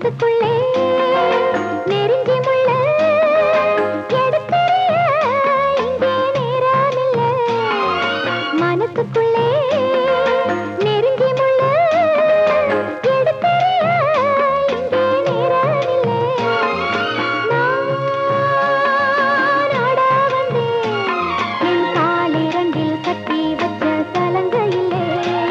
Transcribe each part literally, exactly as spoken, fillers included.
மனசுக்குள்ளே நெருங்கி முள்ள எடுத்தறிய இங்கே நேரமில்லை. மனசுக்குள்ளே நெருங்கி முள்ள எடுத்தறிய இங்கே நேரமில்லை. நான் ஆட வந்தேன் என் காலிரண்டில் கட்டி வச்ச சலங்கையிலே.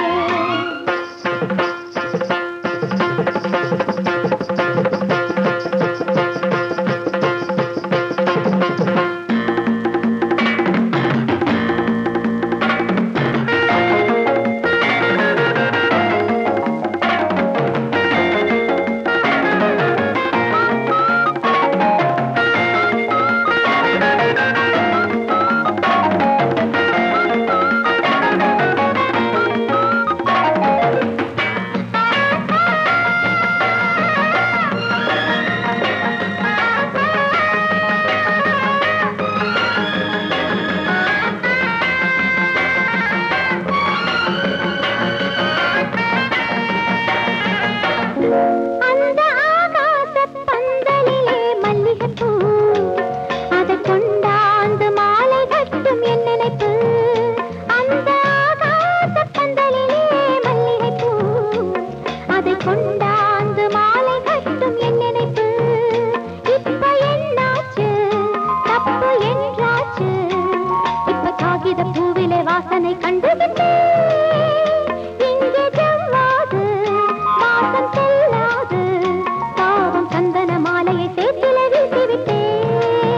அந்த ஆகாசப் பந்தலிலே மல்லிகைப்பூ, அதைக் கொண்டாந்து மாலை கட்டும் என் நினைப்பு. அந்த ஆகாசப் பந்தலிலே மல்லிகைப்பூ, அதைக் கொண்டாந்து மாலை கட்டும் என் நினைப்பு. இப்ப என்னாச்சு, தப்பு என்றாச்சு, இப்ப காகித பூவிலே வாசனை கண்டுவிட்டேன். இங்கே ஜவ்வாது வாசம் செல்லாது, பாவம் சந்தன மாலையை சேற்றிலே வீசிவிட்டேன்.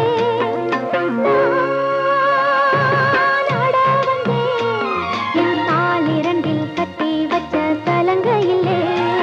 நான் ஆட வந்தேன் என் காலிரண்டில் கட்டி வச்ச சலங்கையிலே.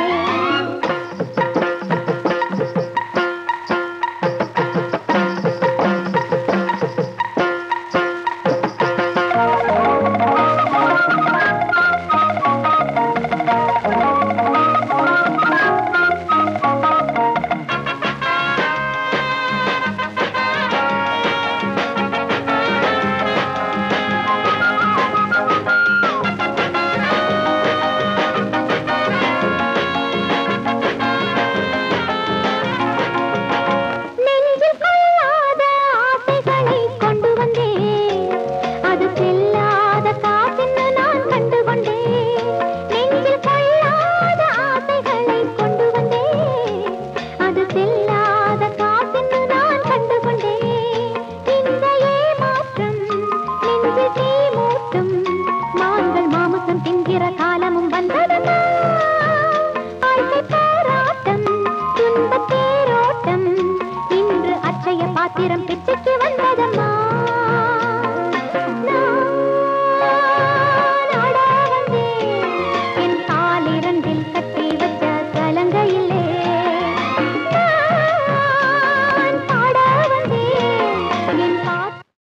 நெஞ்சில் கொள்ளாத ஆசைகளை கொண்டு வந்தேன், அது செல்லாத காசென்று நான் கண்டு கொண்டேன். நெஞ்சில் கொள்ளாத ஆசைகளை கொண்டு வந்தேன், அது செல்லாத காசென்று நான் கண்டு கொண்டேன். இந்த ஏமாற்றம் நெஞ்சில் தீ மூட்டும், மான்கள் மாமிசம் தின்கிற காலமும் வந்ததம்மா. வாழ்க்கை போராட்டம், துன்பத் தேரோட்டம், இன்று அச்சய பாத்திரம் பிச்சைக்கு வந்ததம்மா.